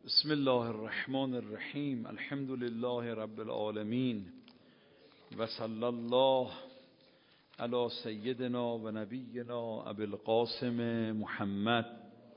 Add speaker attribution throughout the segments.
Speaker 1: بسم الله الرحمن الرحیم. الحمد لله رب العالمین و صلی الله علی سیدنا و نبینا ابی القاسم محمد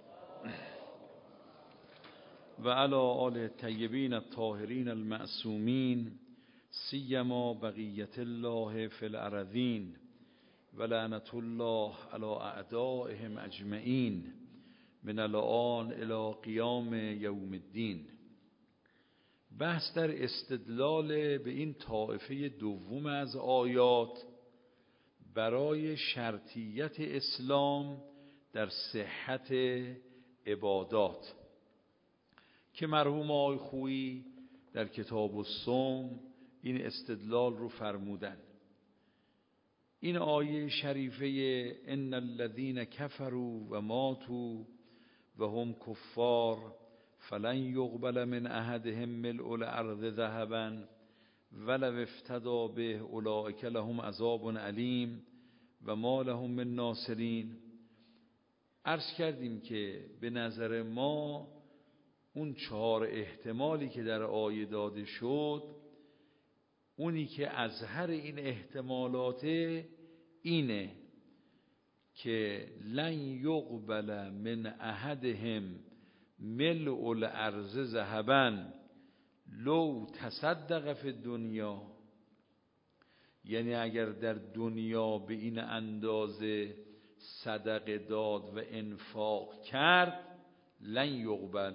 Speaker 1: و علی آله الطیبین الطاهرین المعصومین سیما بقیت الله فی الارضین و لعنت الله علی اعدائهم اجمعین من الآن الی قیام یوم الدین. بحث در استدلال به این طایفه دوم از آیات برای شرطیت اسلام در صحت عبادات که مرحوم آقای خویی در کتاب الصوم این استدلال رو فرمودن. این آیه شریفه ان الذین کفروا و ماتوا و هم کفار فلن یقبل من احدهم ملء الارض ذهبا ولو افتدی به اولئک لهم عذاب علیم و ما لهم من ناصرین. عرض کردیم که به نظر ما اون 4 احتمالی که در آیه داده شد، اونی که اظهر این احتمالات اینه که لن یقبل من احدهم ملء الارض ذهبا لو تصدق فی الدنیا، یعنی اگر در دنیا به این اندازه صدقه داد و انفاق کرد لن یقبل.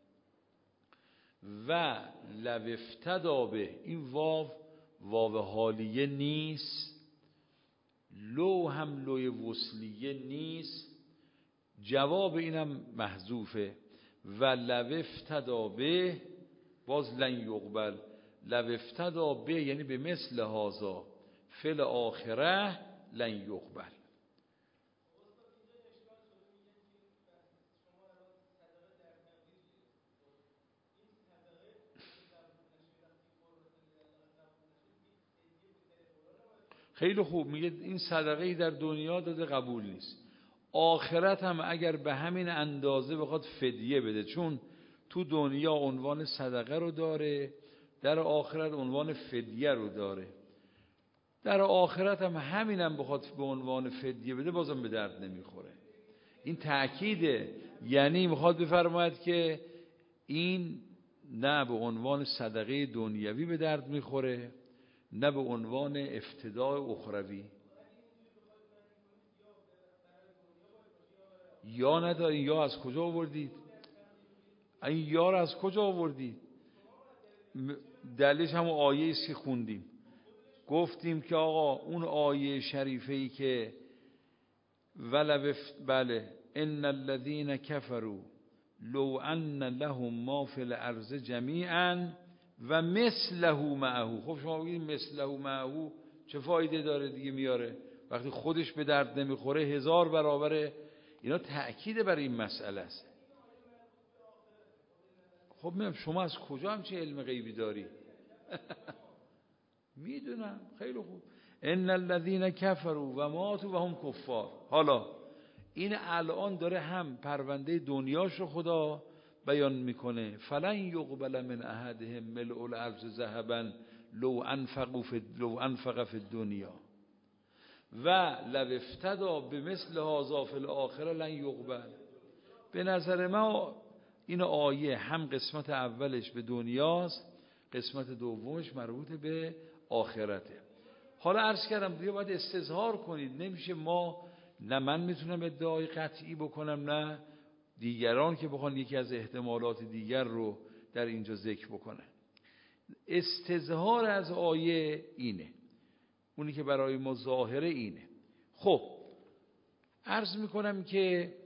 Speaker 1: و لو افتدی به، این واو حالیه نیست، لو هم لوی وصلیه نیست، جواب اینم محذوفه. و لو افتدی به باز لن یقبل. لو افتدی به یعنی به مثل هذا فی الاخره لن یقبل. خیلی خوب، میگه این صدقه‌ای در دنیا داده قبول نیست، آخرت هم اگر به همین اندازه بخواد فدیه بده، چون تو دنیا عنوان صدقه رو داره، در آخرت عنوان فدیه رو داره. در آخرت هم همین هم بخواد به عنوان فدیه بده بازم به درد نمیخوره. این تأکیده، یعنی میخواد بفرماید که این نه به عنوان صدقه دنیوی به درد میخوره، نه به عنوان افتداء اخروی. یا نداری، یا از کجا آوردید؟ این یا رو از کجا آوردید؟ دلیلش همون آیه است که خوندیم. گفتیم که آقا اون آیه شریفه‌ای که بله ان الذين كفروا لو ان لهم ما في الارض جميعا و مثله معه. خب شما بگید مثله معه چه فایده داره دیگه میاره وقتی خودش به درد نمیخوره؟ 1000 برابر. اینا تأکید بر این مسئله است. خب میگم شما از کجا همچین علم غیبی داری؟ میدونم. خیلی خوب. ان الذين كفروا و ماتوا و هم کفار. حالا این الان داره هم پرونده دنیاش رو خدا بیان میکنه. فلن یقبل من احدهم ملء الارض ذهبا لو انفق فی الدنیا و لو افتدی بمثل هذا فی الاخره لن یقبل. به نظر ما این آیه هم قسمت اولش به دنیاست، قسمت دومش مربوط به آخرته. حالا عرض کردم دیگه باید استظهار کنید. نمیشه ما، نه من میتونم ادعای قطعی بکنم نه دیگران که بخوان یکی از احتمالات دیگر رو در اینجا ذکر بکنن. استظهار از آیه اینه، اونی که برای ما ظاهره اینه. خب عرض میکنم که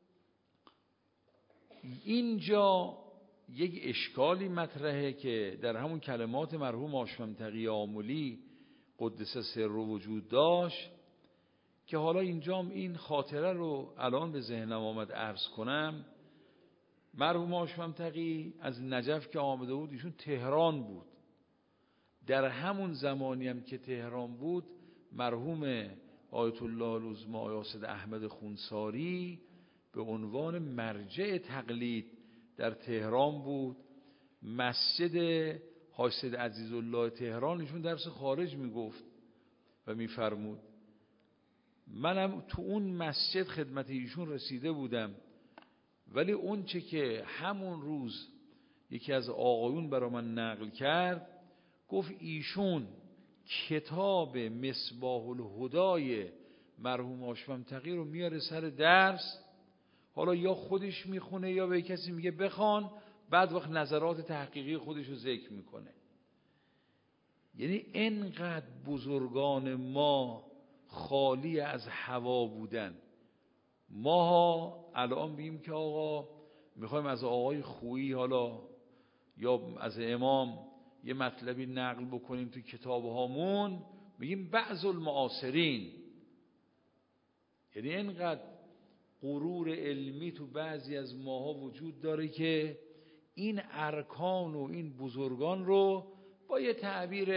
Speaker 1: اینجا یک اشکالی مطرحه که در همون کلمات مرحوم هاشم تقی آملی قدس سر رو وجود داشت، که حالا اینجام این خاطره رو الان به ذهنم آمد عرض کنم. مرحوم هاشم تقی از نجف که آمده بود، ایشون تهران بود. در همون زمانی هم که تهران بود، مرحوم آیت الله العظما یاسد احمد خونساری به عنوان مرجع تقلید در تهران بود، مسجد حاج سید عزیزالله تهران، ایشون درس خارج میگفت و میفرمود. منم تو اون مسجد خدمت ایشون رسیده بودم، ولی اون چه که همون روز یکی از آقایون برا من نقل کرد، گفت ایشون کتاب مصباح الهدای مرحوم هاشم تقی رو میاره سر درس، حالا یا خودش میخونه یا به کسی میگه بخوان، بعد وقت نظرات تحقیقی خودش رو ذکر میکنه. یعنی اینقدر بزرگان ما خالی از هوا بودن. ما الان بگیم که آقا میخوایم از آقای خویی حالا یا از امام یه مطلبی نقل بکنیم تو کتاب هامون، میگیم بعض المعاصرین. یعنی اینقدر غرور علمی تو بعضی از ماها وجود داره که این ارکان و این بزرگان رو با یه تعبیر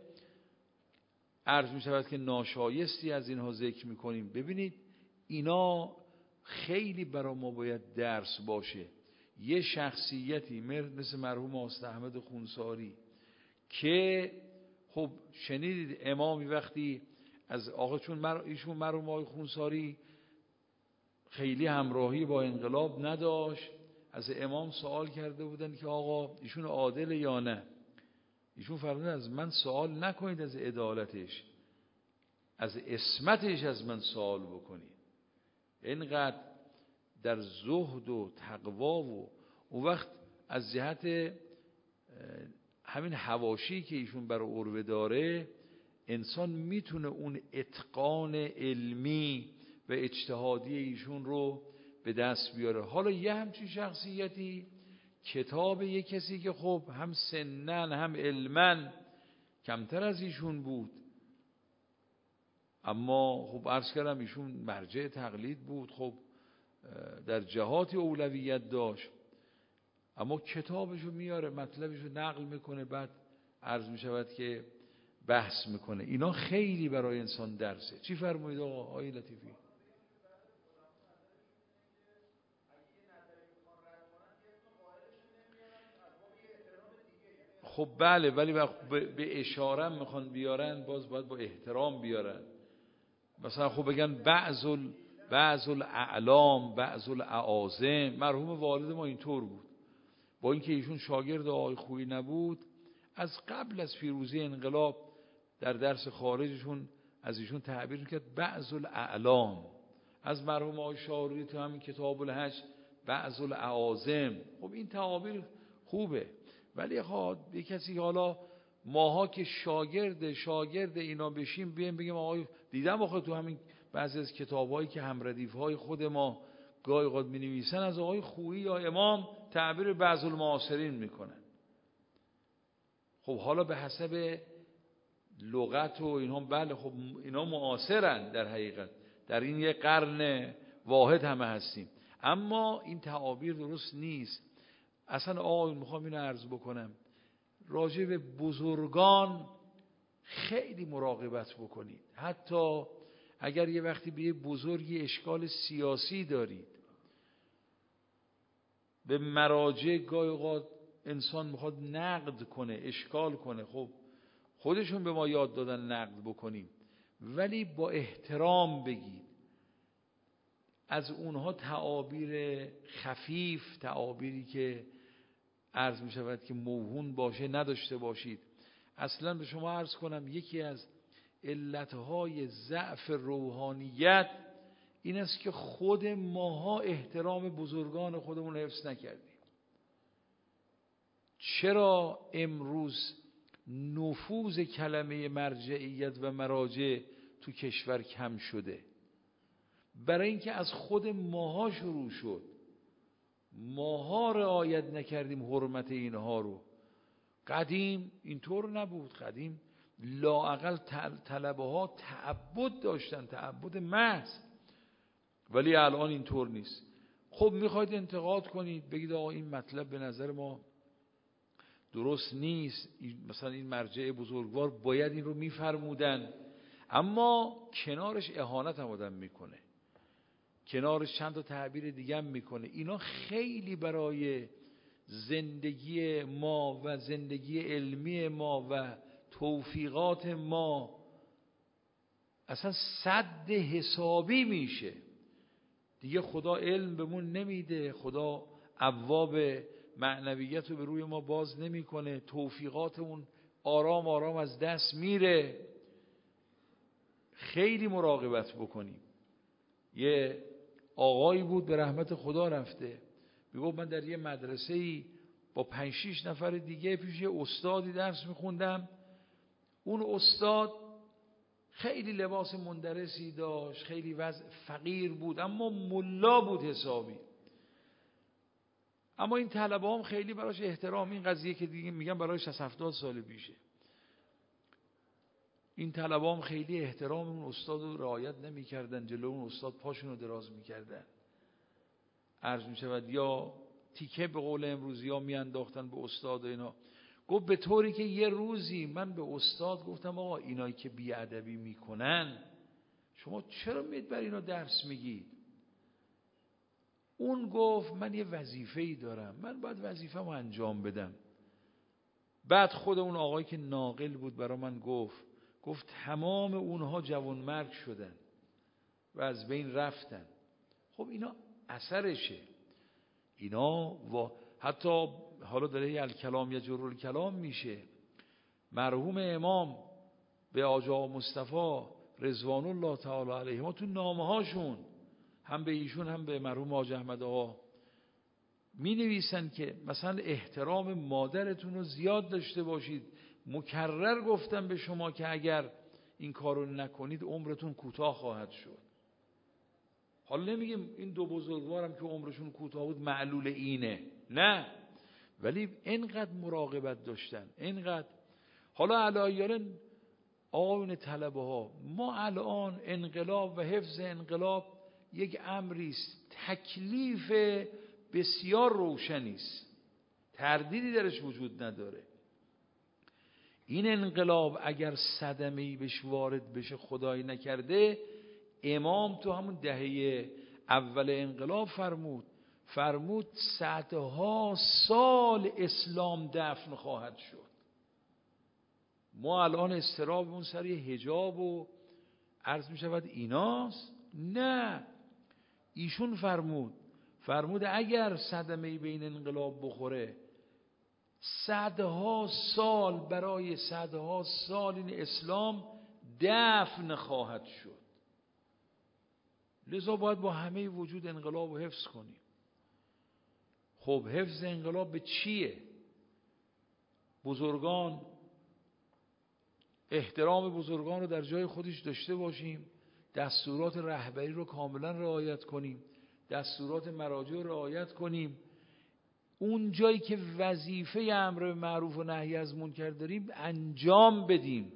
Speaker 1: عرض می شود که ناشایستی از اینها ذکر می کنیم. ببینید اینا خیلی برای ما باید درس باشه. یه شخصیتی مثل مرحوم آقا احمد خونساری که خب شنیدید امامی وقتی از آقا، چون ایشون مرحوم آقا خونساری خیلی همراهی با انقلاب نداشت، از امام سوال کرده بودن که آقا ایشون عادل یا نه. ایشون فرمودن از من سوال نکنید از عدالتش، از عصمتش از من سوال بکنید. اینقدر در زهد و تقوا و اون وقت از جهت همین حواشی که ایشون برای عروه داره، انسان میتونه اون اتقان علمی و اجتهادی ایشون رو به دست بیاره. حالا یه همچین شخصیتی کتاب یه کسی که خب هم سنن هم علمن کمتر از ایشون بود، اما خب عرض کردم ایشون مرجع تقلید بود، خب در جهات اولویت داشت، اما کتابشو میاره مطلبشو نقل میکنه، بعد عرض میشود که بحث میکنه. اینا خیلی برای انسان درسه. چی فرمایید آقای لطیفی؟ خب بله، ولی به اشاره میخوان بیارن، باز باید با احترام بیارن. مثلا خب بگن بعض الاعلام بعض الاعاظم. مرحوم والد ما اینطور بود، با اینکه ایشون شاگرد آقای خویی نبود، از قبل از پیروزی انقلاب در درس خارجشون از ایشون تعبیر میکرد بعض الاعلام. از مرحوم آقای شاروری تو همین کتاب الحج بعض الاعاظم. خب این تعابیر خوبه، ولی خب یه کسی حالا ماها که شاگرد اینا بشیم بیایم بگیم آقای دیدم آخه تو همین بعضی از کتابایی که همردیف‌های خود ما گاهی اوقات می‌نویسن از آقای خویی یا امام تعبیر بعض المعاصرین میکنن. خب حالا به حسب لغت و اینها، بله خب اینا معاصرن، در حقیقت در این یک قرن واحد همه هستیم، اما این تعابیر درست نیست. اصلا آقای میخوام اینو عرض بکنم، راجع به بزرگان خیلی مراقبت بکنید. حتی اگر یه وقتی به یه بزرگی اشکال سیاسی دارید، به مراجع گاهی اوقات انسان میخواد نقد کنه، اشکال کنه، خب خودشون به ما یاد دادن نقد بکنیم، ولی با احترام بگید. از اونها تعابیر خفیف، تعابیری که عرض می شود که موهون باشه نداشته باشید. اصلا به شما عرض کنم یکی از علتهای ضعف روحانیت این است که خود ماها احترام بزرگان خودمون حفظ نکردیم. چرا امروز نفوذ کلمه مرجعیت و مراجع تو کشور کم شده؟ برای اینکه از خود ماها شروع شد. ماها رعایت نکردیم حرمت اینها رو. قدیم اینطور نبود. قدیم لااقل طلبه ها تعبد داشتن، تعبد محض، ولی الان اینطور نیست. خب میخواید انتقاد کنید، بگید آقا این مطلب به نظر ما درست نیست، مثلا این مرجع بزرگوار باید این رو میفرمودن، اما کنارش اهانت هم آدم میکنه، کنارش چند تا تعبیر دیگه هم میکنه. اینا خیلی برای زندگی ما و زندگی علمی ما و توفیقات ما اصلا سد حسابی میشه. دیگه خدا علم بهمون نمیده، خدا ابواب معنویت رو به روی ما باز نمیکنه، توفیقاتمون آرام آرام از دست میره. خیلی مراقبت بکنیم. یه آقایی بود به رحمت خدا رفته، میگفت من در یه مدرسه‌ای با 5-6 نفر دیگه پیش یه استادی درس میخوندم. اون استاد خیلی لباس مندرسی داشت، خیلی وضع فقیر بود، اما ملا بود حسابی. اما این طلبه هم خیلی براش احترام، این قضیه که دیگه میگم برای 60-70 سال پیشه، این طلبه هم خیلی احترام اون استاد رو رعایت نمی‌کردن، جلو اون استاد پاشون رو دراز می‌کردن. عرض می‌شود یا تیکه به قول امروزی ها میانداختن به استاد و اینا. گفت به طوری که یه روزی من به استاد گفتم آقا اینایی که بی‌ادبی میکنن شما چرا میید بر اینا درس میگید؟ اون گفت من یه وظیفه‌ای دارم، من باید وظیفه‌مو انجام بدم. بعد خود اون آقایی که ناقل بود برا من گفت تمام اونها جوانمرگ شدن و از بین رفتن. خب اینا اثرشه، اینا حتی حالا داره یه الکلام یا جرول کلام میشه. مرحوم امام به آقا مصطفی رضوان الله تعالی علیه ما تو نامه هاشون هم به ایشون هم به مرحوم حاج احمد آقا می نویسن که مثلا احترام مادرتون رو زیاد داشته باشید. مکرر گفتم به شما که اگر این کارو نکنید عمرتون کوتاه خواهد شد. حالا نمیگیم این دو بزرگوارم که عمرشون کوتاه بود معلول اینه، نه، ولی اینقدر مراقبت داشتن، اینقدر. حالا علایالن آقایون طلبه ها، ما الان انقلاب و حفظ انقلاب یک امری است، تکلیف بسیار روشنی است، تردیدی درش وجود نداره. این انقلاب اگر صدمه‌ای بهش وارد بشه خدای نکرده، امام تو همون دهه اول انقلاب فرمود صدها سال اسلام دفن خواهد شد. ما الان استرابمون سر حجاب و عرض می شود ایناست. نه، ایشون فرمود اگر صدمه‌ای به این انقلاب بخوره صدها سال برای صدها سال این اسلام دفن خواهد شد. لذا باید با همه وجود انقلاب رو حفظ کنیم. خب حفظ انقلاب به چیه؟ بزرگان، احترام بزرگان رو در جای خودش داشته باشیم، دستورات رهبری رو کاملا رعایت کنیم، دستورات مراجع رو رعایت کنیم. اون جایی که وظیفه امر به معروف و نهی از منکر داریم انجام بدیم.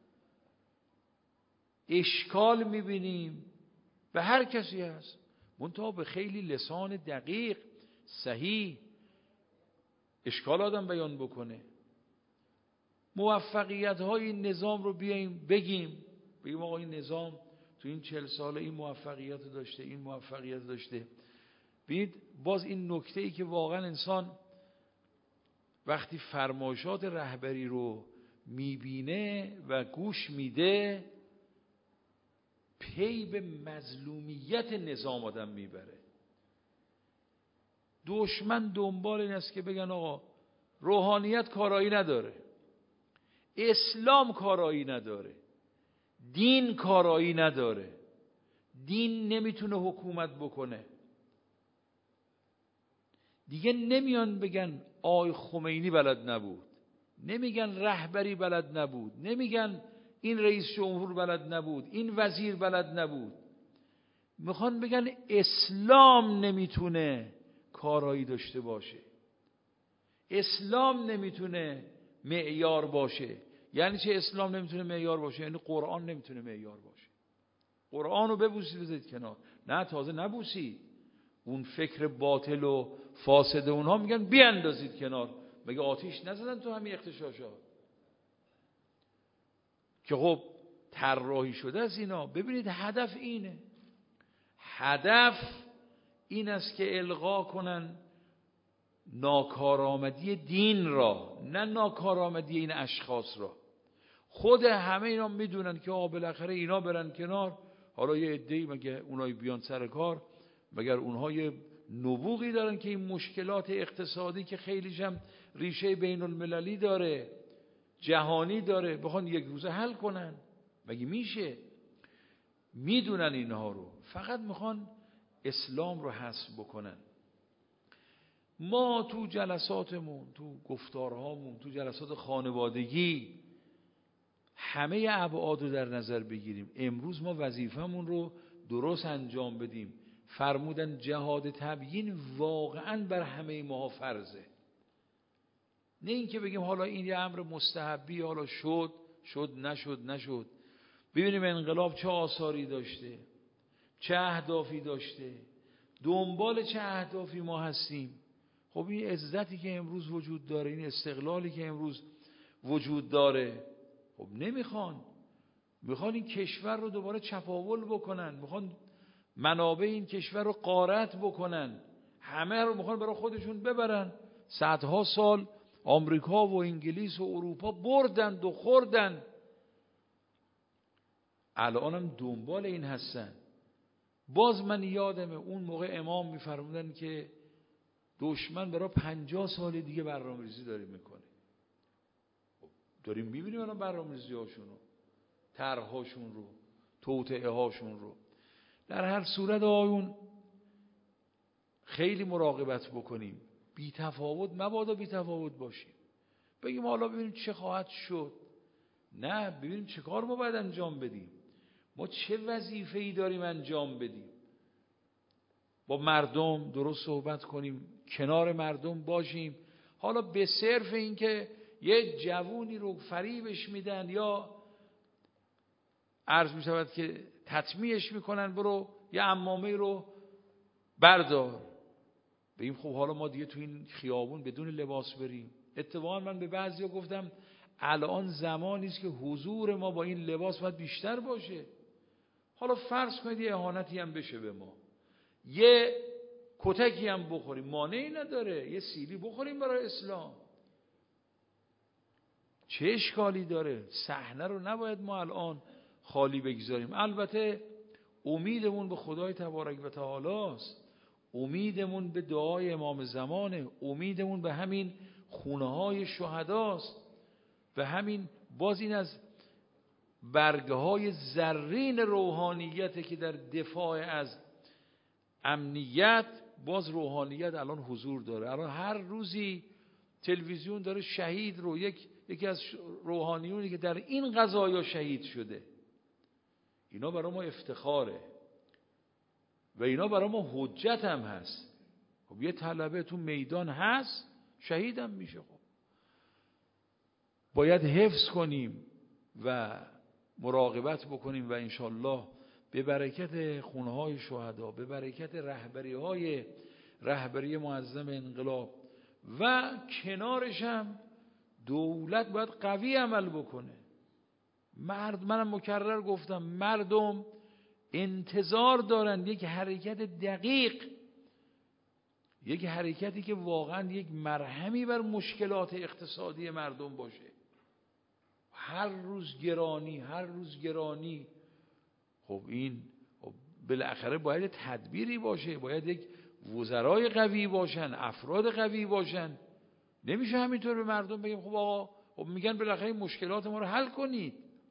Speaker 1: اشکال میبینیم به هر کسی هست، منتها به خیلی لسان دقیق صحیح اشکال آدم بیان بکنه. موفقیت های این نظام رو بیاییم بگیم آقا این نظام تو این 40 ساله این موفقیت داشته، این موفقیت داشته. ببینید باز این نکته ای که واقعا انسان وقتی فرمایشات رهبری رو میبینه و گوش میده پی به مظلومیت نظام آدم میبره. دشمن دنبال این است که بگن آقا روحانیت کارایی نداره، اسلام کارایی نداره، دین کارایی نداره، دین نمیتونه حکومت بکنه. دیگه نمیان بگن آی خمینی بلد نبود، نمیگن رهبری بلد نبود، نمیگن این رئیس جمهور بلد نبود، این وزیر بلد نبود. میخوان بگن اسلام نمیتونه کارایی داشته باشه، اسلام نمیتونه معیار باشه. یعنی چه اسلام نمیتونه معیار باشه؟ یعنی قرآن نمیتونه معیار باشه. قرآن رو ببوسید بذارید کنار. نه، تازه نبوسید، اون فکر باطل و فاسد اونها میگن بیاندازید کنار. مگه آتیش نزدن تو همین اغتشاشات که خب طراحی شده از اینا؟ ببینید هدف اینه، هدف این است که القا کنن، ناکارآمدی دین را، نه ناکارآمدی این اشخاص را. خود همه اینا میدونن که بالاخره اینا برن کنار. حالا یه عده‌ای مگه اونای بیان سر کار، مگر اونها یه نبوغی دارن که این مشکلات اقتصادی که خیلیش هم ریشه بین المللی داره، جهانی داره، بخوان یک روزه حل کنن؟ مگه میشه؟ میدونن اینها رو، فقط میخوان اسلام رو حذف بکنن. ما تو جلساتمون، تو گفتارهامون، تو جلسات خانوادگی همه ابعاد رو در نظر بگیریم. امروز ما وظیفمون رو درست انجام بدیم. فرمودن جهاد تبیین واقعا بر همه ما فرضه، نه اینکه بگیم حالا این یه امر مستحبی، حالا شد نشد. ببینیم انقلاب چه آثاری داشته، چه اهدافی داشته، دنبال چه اهدافی ما هستیم. خب این عزتی که امروز وجود داره، این استقلالی که امروز وجود داره، خب میخوان این کشور رو دوباره چپاول بکنن، میخوان منابع این کشور رو غارت بکنن، همه رو میخوان برای خودشون ببرن. صدها سال آمریکا و انگلیس و اروپا بردند و خوردن، الان هم دنبال این هستن. باز من یادمه اون موقع امام میفرمودن که دشمن برای 50 سال دیگه برنامه‌ریزی داره میکنه. داریم میبینیم الان برنامه‌ریزی هاشون رو، طرح‌هاشون رو، توطئه هاشون رو. در هر صورت آیون خیلی مراقبت بکنیم، بی تفاوت مبادا بی تفاوت باشیم. بگیم حالا ببینیم چه خواهد شد، نه، ببینیم چه کار ما باید انجام بدیم، ما چه وظیفه‌ای داریم انجام بدیم. با مردم درست صحبت کنیم، کنار مردم باشیم. حالا به صرف این که یه جوونی رو فریبش میدن یا عرض میشود که تطمیعش میکنن، برو یه عمامه رو بردار، بگیم خب حالا ما دیگه تو این خیابون بدون لباس بریم. اتفاقا من به بعضیا گفتم الان زمانی است که حضور ما با این لباس باید بیشتر باشه. حالا فرض کنید یه اهانتی هم بشه به ما، یه کتکی هم بخوریم، مانعی نداره، یه سیلی بخوریم برای اسلام، چه اشکالی داره؟ صحنه رو نباید ما الان خالی بگذاریم. البته امیدمون به خدای تبارک و تعالی است، امیدمون به دعای امام زمانه، امیدمون به همین خونه های شهداست و همین باز این از برگه های زرین روحانیت که در دفاع از امنیت، باز روحانیت الان حضور داره. الان هر روزی تلویزیون داره شهید رو، یکی از روحانیونی که در این قضایا شهید شده. اینا برای ما افتخاره و اینا برای ما حجت هم هست. خب یه طلبه تو میدان هست، شهید هم میشه. خب باید حفظ کنیم و مراقبت بکنیم و انشالله به برکت خونه‌های شهدا، به برکت رهبری معظم انقلاب و کنارش هم دولت باید قوی عمل بکنه. منم مکرر گفتم مردم انتظار دارن یک حرکت دقیق، یک حرکتی که واقعا یک مرهمی بر مشکلات اقتصادی مردم باشه. هر روز گرانی. خب این بالاخره باید تدبیری باشه، باید یک وزرای قوی باشن، افراد قوی باشن. نمیشه همینطور به مردم بگیم خب آقا، خب میگن بالاخره مشکلات ما رو حل کنید.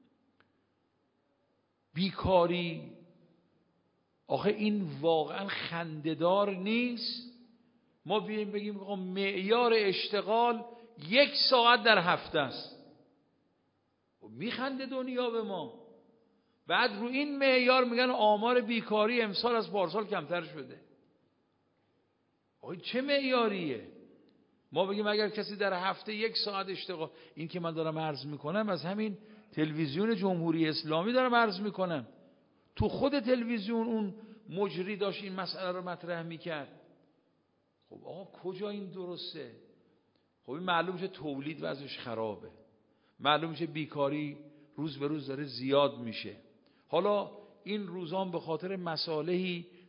Speaker 1: بیکاری، آخه این واقعا خنده‌دار نیست. ما بیایم بگیم آقا معیار اشتغال 1 ساعت در هفته است، میخنده دنیا به ما. بعد رو این معیار میگن آمار بیکاری امسال از پارسال کمتر شده. آخه چه معیاریه؟ ما بگیم اگر کسی در هفته 1 ساعت اشتغال، این که من دارم عرض میکنم از همین تلویزیون جمهوری اسلامی دارم عرض میکنم، تو خود تلویزیون اون مجری داشت این مسئله رو مطرح میکرد. خب آقا کجا این درسته؟ خب این معلوم میشه تولید وضعش خرابه، معلوم میشه بیکاری روز به روز داره زیاد میشه. حالا این روزان به خاطر مصالحی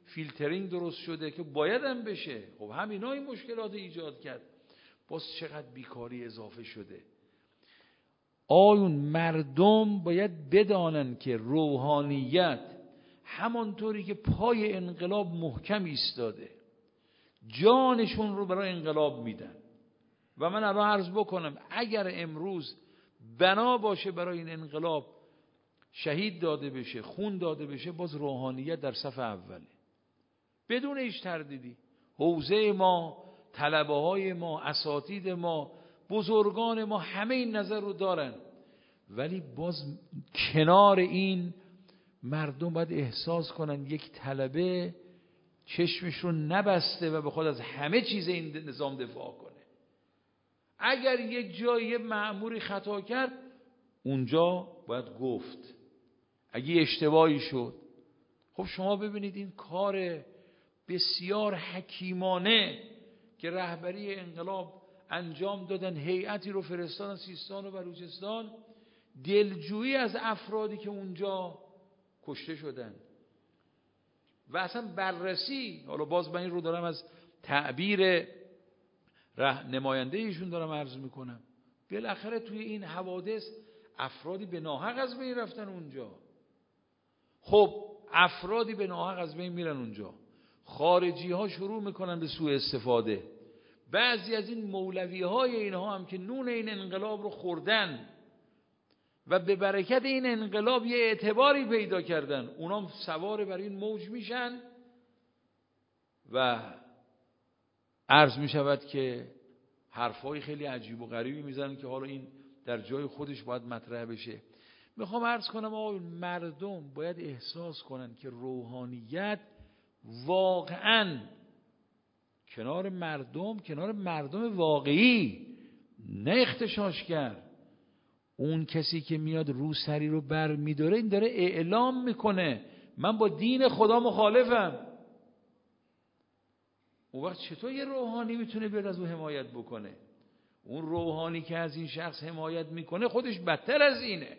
Speaker 1: فیلترینگ درست شده که باید هم بشه. خب همینا این مشکلات ایجاد کرد. باز چقدر بیکاری اضافه شده. آیون مردم باید بدانن که روحانیت همانطوری که پای انقلاب محکم ایستاده، جانشون رو برای انقلاب میدن. و من الان عرض بکنم اگر امروز بنا باشه برای این انقلاب شهید داده بشه، خون داده بشه، باز روحانیت در صف اوله بدون هیچ تردیدی. حوزه ما، طلبه های ما، اساتید ما، بزرگان ما همه این نظر رو دارن. ولی باز کنار این مردم باید احساس کنن یک طلبه چشمش رو نبسته و بخواد از همه چیز این نظام دفاع کنه. اگر یک جایی مأموری خطا کرد اونجا باید گفت. اگه اشتباهی شد، خب شما ببینید این کار بسیار حکیمانه که رهبری انقلاب انجام دادن، هیئتی رو فرستادن سیستان و بلوچستان، دلجویی از افرادی که اونجا کشته شدن و اصلا بررسی. حالا باز من این رو دارم از تعبیر نماینده ایشون دارم عرض میکنم. بالاخره توی این حوادث افرادی به ناحق از بین رفتن اونجا. خب افرادی به ناحق از بین میرن اونجا، خارجی ها شروع میکنن به سوء استفاده. بعضی از این مولوی های اینها هم که نون این انقلاب رو خوردن و به برکت این انقلاب یه اعتباری پیدا کردن، اونا سوار بر این موج میشن و عرض میشود که حرفای خیلی عجیب و غریبی میزنن که حالا این در جای خودش باید مطرح بشه. میخوام عرض کنم آقا مردم باید احساس کنن که روحانیت واقعا کنار مردم واقعی، نه اغتشاشگر. اون کسی که میاد روسری رو بر میداره، این داره اعلام میکنه من با دین خدا مخالفم. اون وقت چطور یه روحانی میتونه بیاد از او حمایت بکنه؟ اون روحانی که از این شخص حمایت میکنه خودش بدتر از اینه.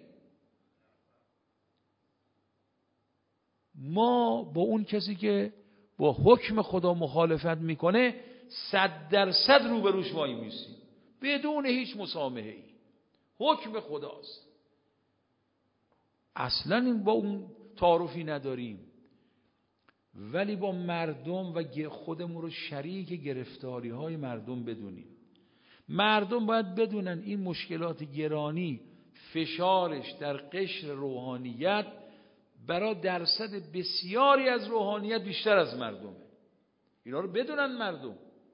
Speaker 1: ما با اون کسی که با حکم خدا مخالفت میکنه 100% روبروش وای میسیم بدون هیچ مسامحه ای. حکم خداست، اصلا این با اون تعارفی نداریم. ولی با مردم و خودمون رو شریک گرفتاری های مردم بدونیم. مردم باید بدونن این مشکلات گرانی فشارش در قشر روحانیت برای درصد بسیاری از روحانیت بیشتر از مردمه. اینا رو بدونن مردم.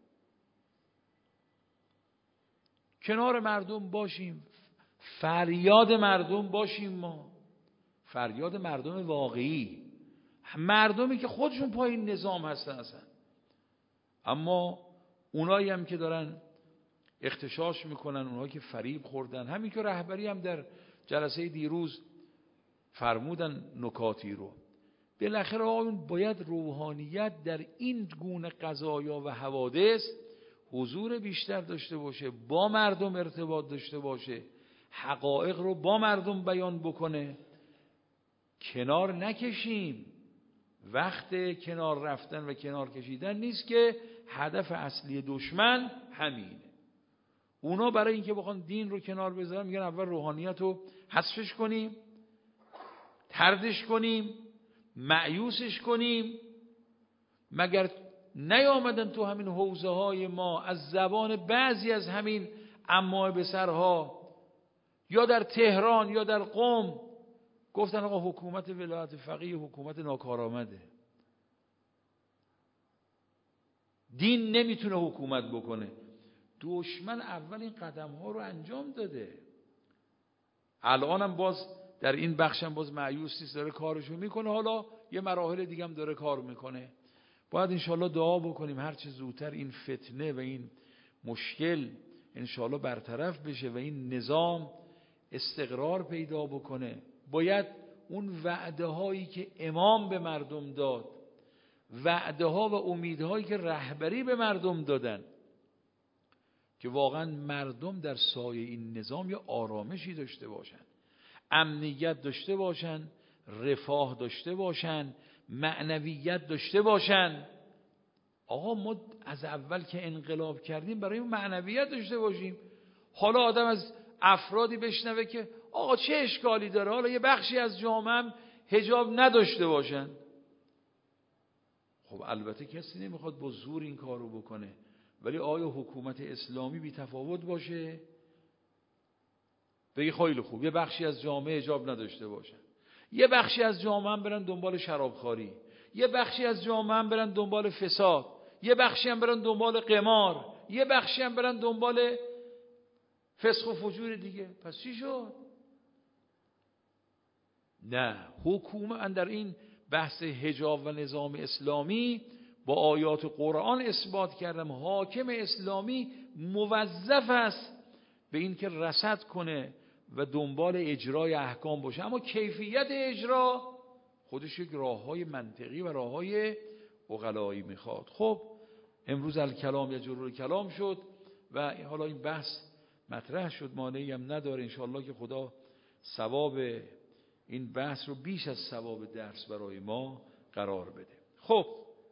Speaker 1: کنار مردم باشیم، فریاد مردم باشیم. ما فریاد مردم واقعی، مردمی که خودشون پای این نظام هستن اصلا، اما اونایی هم که دارن اغتشاش میکنن، اونایی که فریب خوردن. همین که رهبری هم در جلسه دیروز فرمودن نکاتی رو. بالاخره آقایون باید روحانیت در این گونه قضایا و حوادث حضور بیشتر داشته باشه، با مردم ارتباط داشته باشه، حقایق رو با مردم بیان بکنه. کنار نکشیم. وقت کنار رفتن و کنار کشیدن نیست که هدف اصلی دشمن همینه. اونا برای اینکه بخوان دین رو کنار بذارن میگن اول روحانیت رو حذفش کنیم، طردش کنیم، مایوسش کنیم. مگر نیامدن تو همین حوزه های ما از زبان بعضی از همین عمای بسرها یا در تهران یا در قم گفتن آقا حکومت ولایت فقیه حکومت ناکارآمده، دین نمیتونه حکومت بکنه. دشمن اول این قدم ها رو انجام داده. الانم باز در این بخشم باز مایوس نیست، داره کارشو میکنه. حالا یه مراحل دیگه هم داره کار میکنه. باید انشالله دعا بکنیم هر چه زودتر این فتنه و این مشکل انشالله برطرف بشه و این نظام استقرار پیدا بکنه. باید اون وعده هایی که امام به مردم داد، وعده ها و امیدهایی که رهبری به مردم دادن، که واقعا مردم در سایه این نظام یا آرامشی داشته باشن، امنیت داشته باشن، رفاه داشته باشن، معنویت داشته باشن. آقا ما از اول که انقلاب کردیم برای معنویت داشته باشیم. حالا آدم از افرادی بشنوه که آقا چه اشکالی داره حالا یه بخشی از جامعه هم حجاب نداشته باشن. خب البته کسی نمیخواد با زور این کارو بکنه، ولی آیا حکومت اسلامی بی تفاوت باشه؟ بگی خیلی خوب یه بخشی از جامعه حجاب نداشته باشن، یه بخشی از جامعه هم برن دنبال شرابخواری، یه بخشی از جامعه هم برن دنبال فساد، یه بخشی هم برن دنبال قمار، یه بخشی هم برن دنبال فسق و فجور دیگه. پس چی شد؟ نه، حکومت در این بحث حجاب و نظام اسلامی با آیات قرآن اثبات کردم حاکم اسلامی موظف است به این که رصد کنه و دنبال اجرای احکام باشه، اما کیفیت اجرا خودش یک راههای منطقی و راههای عقلایی میخواد. خب امروز الکلام یجر الکلام شد و حالا این بحث مطرح شد، مانعی هم نداره انشاءالله که خدا ثواب این بحث رو بیش از ثواب درس برای ما قرار بده. خب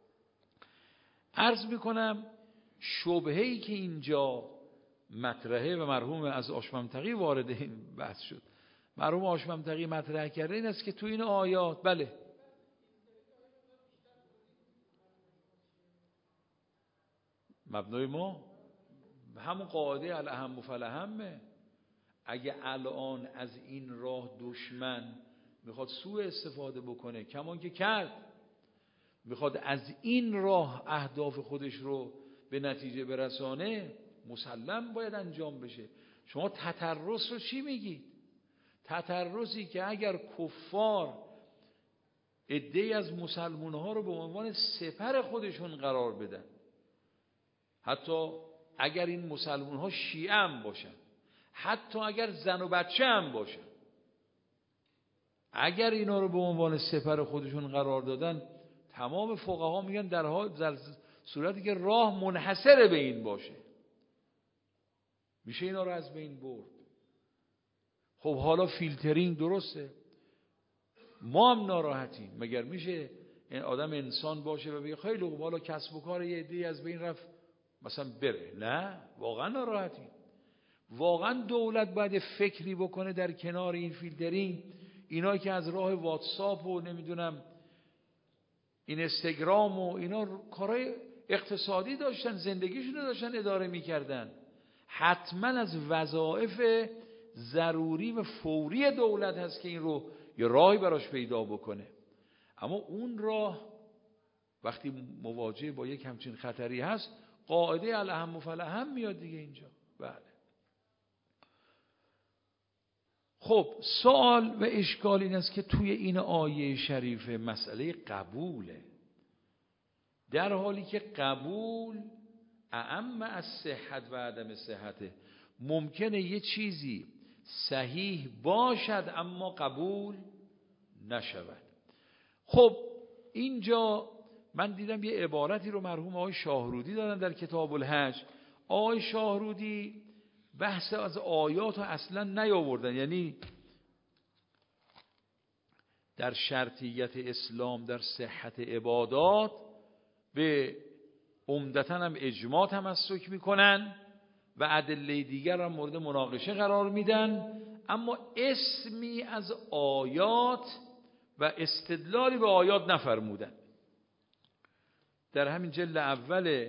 Speaker 1: عرض میکنم شبهه‌ای که اینجا مطرحه و مرحوم از آشممتقی وارد این بحث شد، مرحوم آشممتقی مطرح کرده این است که تو این آیات بله مبنای ما همون قاعده الاهم فالاهمه. اگه الان از این راه دشمن میخواد سوء استفاده بکنه، کمان که کرد، میخواد از این راه اهداف خودش رو به نتیجه برسانه، مسلم باید انجام بشه. شما تطرس رو چی میگید؟ تطرسی که اگر کفار عده‌ای از مسلمان ها رو به عنوان سپر خودشون قرار بدن، حتی اگر این مسلمان ها شیعه هم باشن، حتی اگر زن و بچه هم باشن، اگر اینا رو به عنوان سپر خودشون قرار دادن، تمام فقها میگن در صورتی که راه منحصر به این باشه میشه اینا رو از بین برد. خب حالا فیلترینگ درسته، ما هم ناراحتیم. مگر میشه این آدم انسان باشه و بگه خیلی خوب حالا کسب و کار یه عده‌ای از بین رفت مثلا بره؟ نه، واقعا ناراحتیم. واقعا دولت باید فکری بکنه در کنار این فیلترینگ، اینا که از راه واتساپ و نمیدونم اینستاگرام و اینا کارهای اقتصادی داشتن، زندگیشون رو داشتن اداره میکردن، حتما از وظایف ضروری و فوری دولت هست که این رو یه راهی براش پیدا بکنه. اما اون راه وقتی مواجه با یک همچین خطری هست، قاعده الاهم فالاهم میاد دیگه اینجا. بله. خب سوال و اشکال این است که توی این آیه شریفه مسئله قبوله، در حالی که قبول اعم از صحت و عدم صحته. ممکنه یه چیزی صحیح باشد اما قبول نشود. خب اینجا من دیدم یه عبارتی رو مرحوم آقای شاهرودی دادن در کتاب الحج. آقای شاهرودی بحث از آیات رو اصلا نیاوردن، یعنی در شرطیت اسلام در صحت عبادات به عمدتاً هم اجماع تمسک میکنن و ادله دیگر هم مورد مناقشه قرار میدن، اما اسمی از آیات و استدلالی به آیات نفرمودن. در همین جلد اول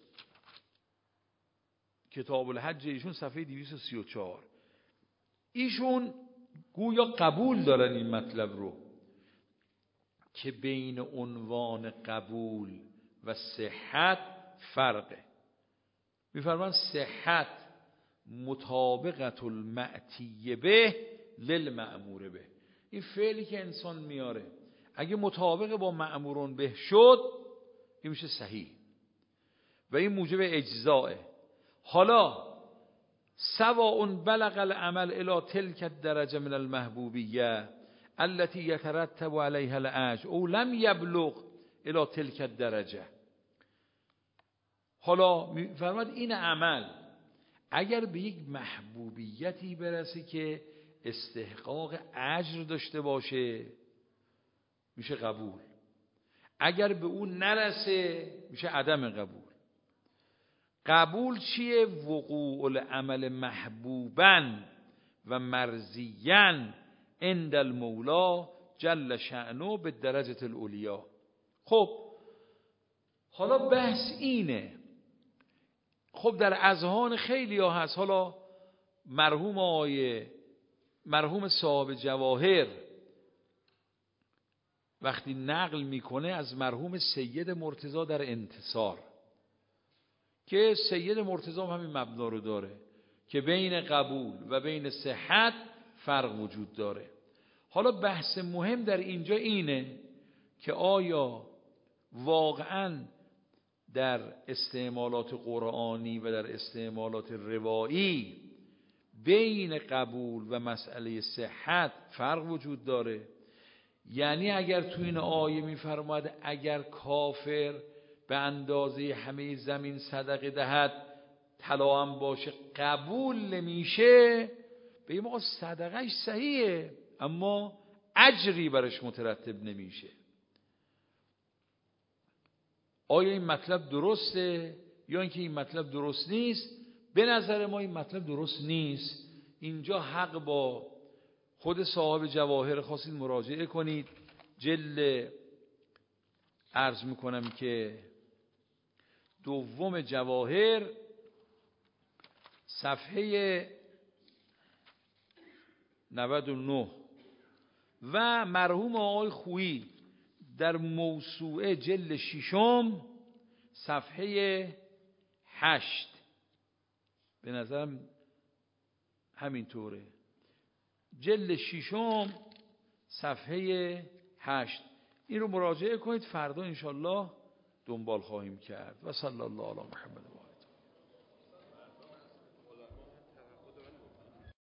Speaker 1: کتاب الحج ایشون صفحه 234 ایشون گویا قبول دارن این مطلب رو که بین عنوان قبول و صحت فرقه. میفرمان صحت مطابقت المعتی به للمأمور به. این فعلی که انسان میاره اگه مطابق با مأمورون به شد این میشه صحیح و این موجب اجزائه. حالا سواء بلغ العمل الى تلك الدرجه من المحبوبیه التي يترتب عليها الاجر او لم يبلغ الى تلك الدرجه. حالا میفرماد این عمل اگر به یک محبوبیتی برسه که استحقاق اجر داشته باشه میشه قبول، اگر به اون نرسه میشه عدم قبول. قبول چیه؟ وقوع العمل محبوبا و مرضیا عند المولا جل شأنه به درجه العلیا. خب حالا بحث اینه، خب در اذهان خیلی ها هست، حالا مرحوم صاحب جواهر وقتی نقل میکنه از مرحوم سید مرتضی در انتصار، که سید مرتضی هم همین مبنا رو داره که بین قبول و بین صحت فرق وجود داره. حالا بحث مهم در اینجا اینه که آیا واقعاً در استعمالات قرآنی و در استعمالات روایی بین قبول و مسئله صحت فرق وجود داره؟ یعنی اگر تو این آیه می‌فرماید اگر کافر به اندازه همه زمین صدقه دهد طلا هم باشه قبول نمیشه، بگیم آقا صدقهش صحیحه اما اجری برش مترتب نمیشه. آیا این مطلب درسته یا اینکه این مطلب درست نیست؟ به نظر ما این مطلب درست نیست. اینجا حق با خود صاحب جواهر خواستید مراجعه کنید. عرض میکنم که دوم جواهر صفحه 99 و مرحوم آقای خویی در موسوعه جلد ششم صفحه 8 به نظرم همینطوره، جلد ششم صفحه 8. این رو مراجعه کنید، فردا انشالله دنبال خواهیم کرد. و صلی الله علی محمد.